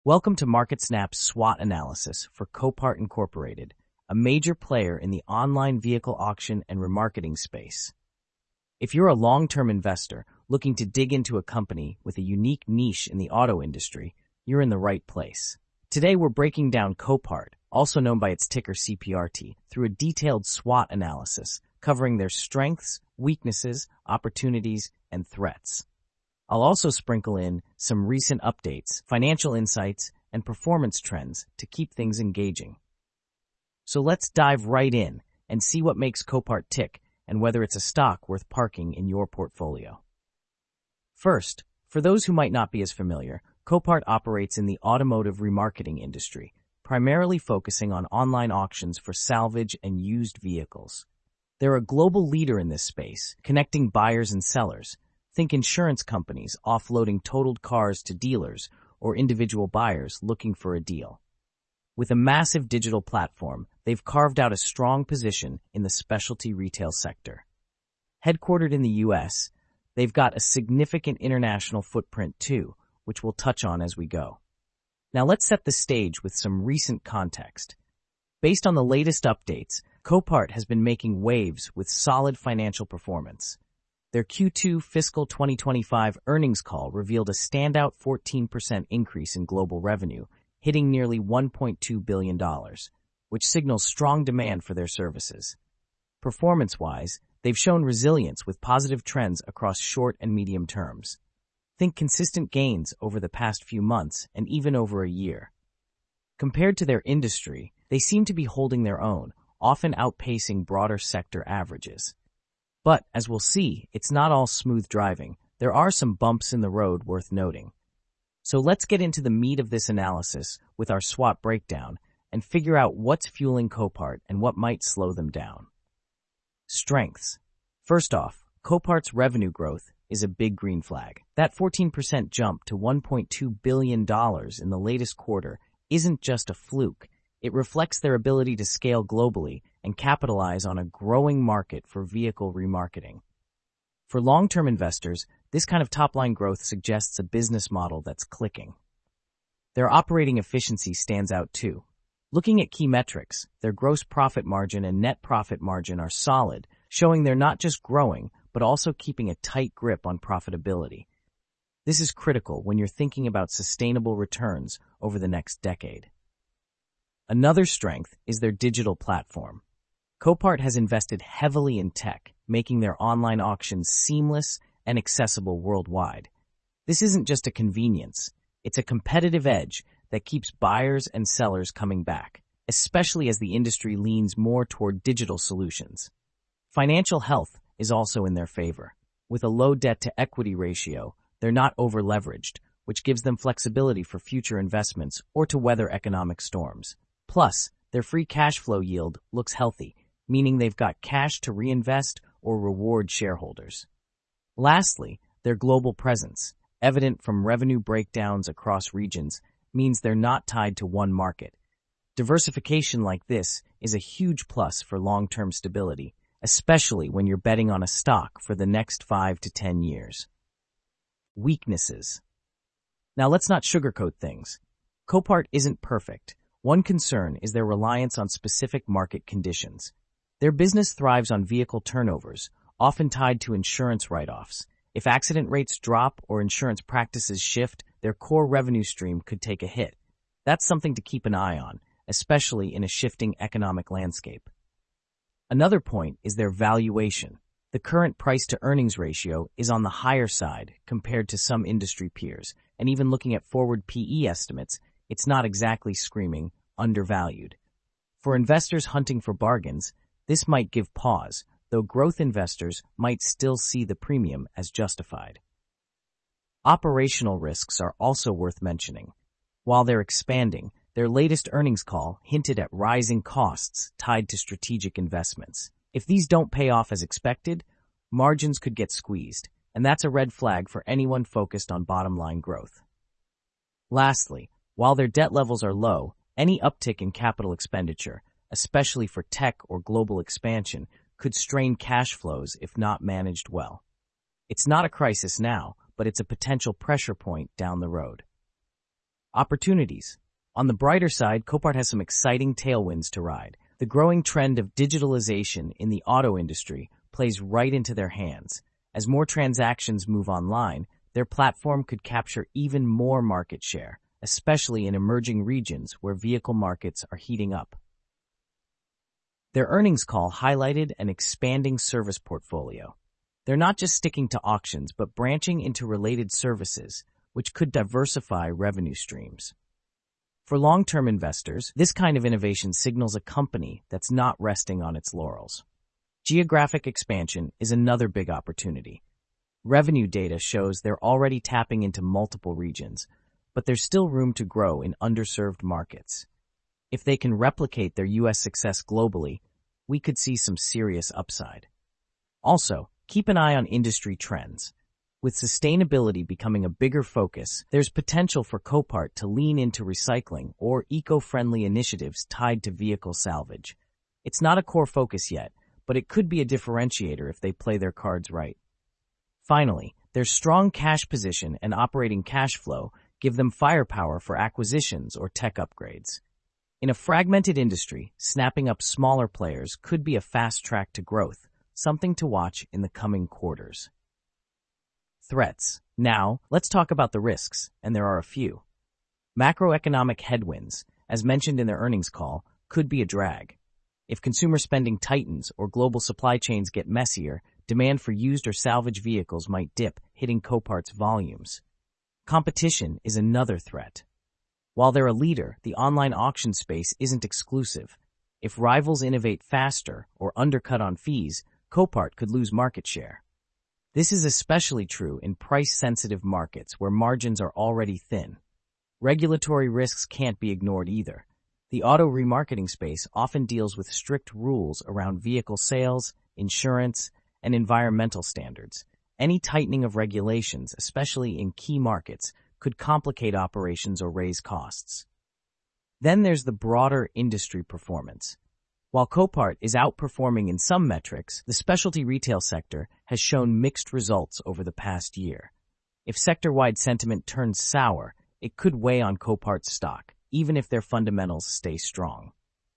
Welcome to MarketSnap's SWOT analysis for Copart Incorporated, a major player in the online vehicle auction and remarketing space. If you're a long-term investor looking to dig into a company with a unique niche in the auto industry, you're in the right place. Today we're breaking down Copart, also known by its ticker CPRT, through a detailed SWOT analysis covering their strengths, weaknesses, opportunities, and threats. I'll also sprinkle in some recent updates, financial insights, and performance trends to keep things engaging. So let's dive right in and see what makes Copart tick and whether it's a stock worth parking in your portfolio. First, for those who might not be as familiar, Copart operates in the automotive remarketing industry, primarily focusing on online auctions for salvage and used vehicles. They're a global leader in this space, connecting buyers and sellers. Think insurance companies offloading totaled cars to dealers or individual buyers looking for a deal. With a massive digital platform, they've carved out a strong position in the specialty retail sector. Headquartered in the U.S., they've got a significant international footprint too, which we'll touch on as we go. Now let's set the stage with some recent context. Based on the latest updates, Copart has been making waves with solid financial performance. Their Q2 fiscal 2025 earnings call revealed a standout 14% increase in global revenue, hitting nearly $1.2 billion, which signals strong demand for their services. Performance-wise, they've shown resilience with positive trends across short and medium terms. Think consistent gains over the past few months and even over a year. Compared to their industry, they seem to be holding their own, often outpacing broader sector averages. But, as we'll see, it's not all smooth driving. There are some bumps in the road worth noting. So let's get into the meat of this analysis with our SWOT breakdown and figure out what's fueling Copart and what might slow them down. Strengths. First off, Copart's revenue growth is a big green flag. That 14% jump to $1.2 billion in the latest quarter isn't just a fluke. It reflects their ability to scale globally and capitalize on a growing market for vehicle remarketing. For long-term investors, this kind of top-line growth suggests a business model that's clicking. Their operating efficiency stands out too. Looking at key metrics, their gross profit margin and net profit margin are solid, showing they're not just growing, but also keeping a tight grip on profitability. This is critical when you're thinking about sustainable returns over the next decade. Another strength is their digital platform. Copart has invested heavily in tech, making their online auctions seamless and accessible worldwide. This isn't just a convenience, it's a competitive edge that keeps buyers and sellers coming back, especially as the industry leans more toward digital solutions. Financial health is also in their favor. With a low debt-to-equity ratio, they're not over-leveraged, which gives them flexibility for future investments or to weather economic storms. Plus, their free cash flow yield looks healthy, meaning they've got cash to reinvest or reward shareholders. Lastly, their global presence, evident from revenue breakdowns across regions, means they're not tied to one market. Diversification like this is a huge plus for long-term stability, especially when you're betting on a stock for the next 5 to 10 years. Weaknesses. Now let's not sugarcoat things. Copart isn't perfect. One concern is their reliance on specific market conditions. Their business thrives on vehicle turnovers, often tied to insurance write-offs. If accident rates drop or insurance practices shift, their core revenue stream could take a hit. That's something to keep an eye on, especially in a shifting economic landscape. Another point is their valuation. The current price-to-earnings ratio is on the higher side compared to some industry peers, and even looking at forward PE estimates, it's not exactly screaming undervalued. For investors hunting for bargains, this might give pause, though growth investors might still see the premium as justified. Operational risks are also worth mentioning. While they're expanding, their latest earnings call hinted at rising costs tied to strategic investments. If these don't pay off as expected, margins could get squeezed, and that's a red flag for anyone focused on bottom-line growth. Lastly, while their debt levels are low, any uptick in capital expenditure, especially for tech or global expansion, could strain cash flows if not managed well. It's not a crisis now, but it's a potential pressure point down the road. Opportunities. On the brighter side, Copart has some exciting tailwinds to ride. The growing trend of digitalization in the auto industry plays right into their hands. As more transactions move online, their platform could capture even more market share, especially in emerging regions where vehicle markets are heating up. Their earnings call highlighted an expanding service portfolio. They're not just sticking to auctions, but branching into related services, which could diversify revenue streams. For long-term investors, this kind of innovation signals a company that's not resting on its laurels. Geographic expansion is another big opportunity. Revenue data shows they're already tapping into multiple regions, but there's still room to grow in underserved markets. If they can replicate their U.S. success globally, we could see some serious upside. Also, keep an eye on industry trends. With sustainability becoming a bigger focus, there's potential for Copart to lean into recycling or eco-friendly initiatives tied to vehicle salvage. It's not a core focus yet, but it could be a differentiator if they play their cards right. Finally, their strong cash position and operating cash flow give them firepower for acquisitions or tech upgrades. In a fragmented industry, snapping up smaller players could be a fast track to growth, something to watch in the coming quarters. Threats. Now, let's talk about the risks, and there are a few. Macroeconomic headwinds, as mentioned in their earnings call, could be a drag. If consumer spending tightens or global supply chains get messier, demand for used or salvage vehicles might dip, hitting Copart's volumes. Competition is another threat. While they're a leader, the online auction space isn't exclusive. If rivals innovate faster or undercut on fees, Copart could lose market share. This is especially true in price-sensitive markets where margins are already thin. Regulatory risks can't be ignored either. The auto remarketing space often deals with strict rules around vehicle sales, insurance, and environmental standards. Any tightening of regulations, especially in key markets, could complicate operations or raise costs. Then there's the broader industry performance. While Copart is outperforming in some metrics, the specialty retail sector has shown mixed results over the past year. If sector-wide sentiment turns sour, it could weigh on Copart's stock, even if their fundamentals stay strong.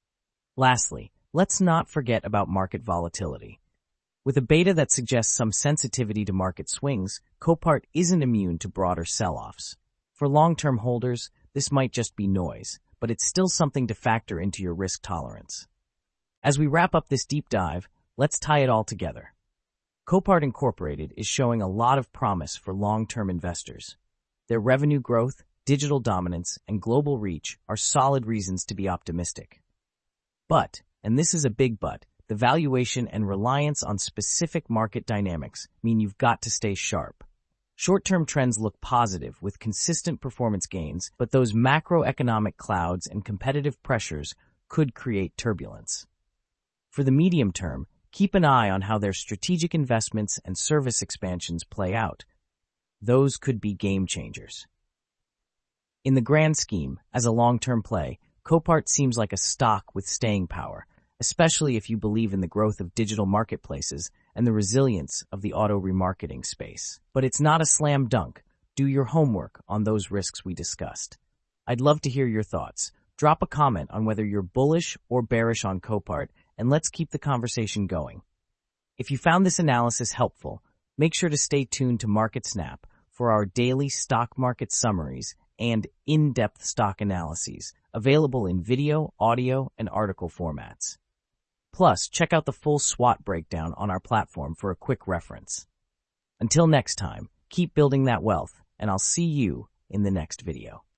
Lastly, let's not forget about market volatility. With a beta that suggests some sensitivity to market swings, Copart isn't immune to broader sell-offs. For long-term holders, this might just be noise, but it's still something to factor into your risk tolerance. As we wrap up this deep dive, let's tie it all together. Copart Incorporated is showing a lot of promise for long-term investors. Their revenue growth, digital dominance, and global reach are solid reasons to be optimistic. But, and this is a big but, the valuation and reliance on specific market dynamics mean you've got to stay sharp. Short-term trends look positive with consistent performance gains, but those macroeconomic clouds and competitive pressures could create turbulence. For the medium term, keep an eye on how their strategic investments and service expansions play out. Those could be game changers. In the grand scheme, as a long-term play, Copart seems like a stock with staying power, especially if you believe in the growth of digital marketplaces and the resilience of the auto remarketing space. But it's not a slam dunk. Do your homework on those risks we discussed. I'd love to hear your thoughts. Drop a comment on whether you're bullish or bearish on Copart, and let's keep the conversation going. If you found this analysis helpful, make sure to stay tuned to MarketSnap for our daily stock market summaries and in-depth stock analyses, available in video, audio, and article formats. Plus, check out the full SWOT breakdown on our platform for a quick reference. Until next time, keep building that wealth, and I'll see you in the next video.